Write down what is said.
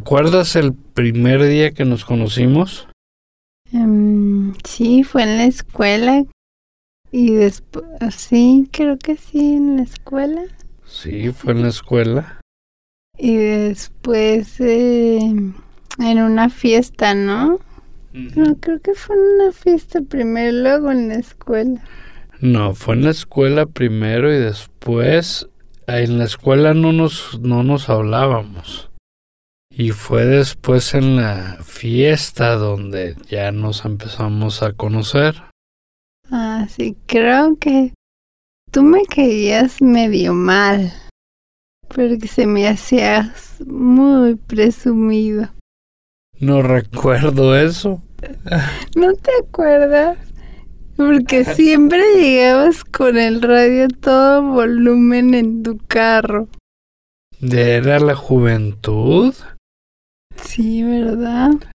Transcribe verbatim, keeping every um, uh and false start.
¿Recuerdas el primer día que nos conocimos? Um, sí, fue en la escuela. Y después, sí, creo que sí, en la escuela. Sí, fue en la escuela. Y después eh, en una fiesta, ¿no? Uh-huh. No, creo que fue en una fiesta primero, luego en la escuela. No, fue en la escuela primero y después en la escuela no nos, no nos hablábamos. Y fue después en la fiesta donde ya nos empezamos a conocer. Ah, sí, creo que tú me caías medio mal, porque se me hacías muy presumido. No recuerdo eso. ¿No te acuerdas? Porque siempre llegabas con el radio a todo volumen en tu carro. ¿Era la juventud? Sí, ¿verdad?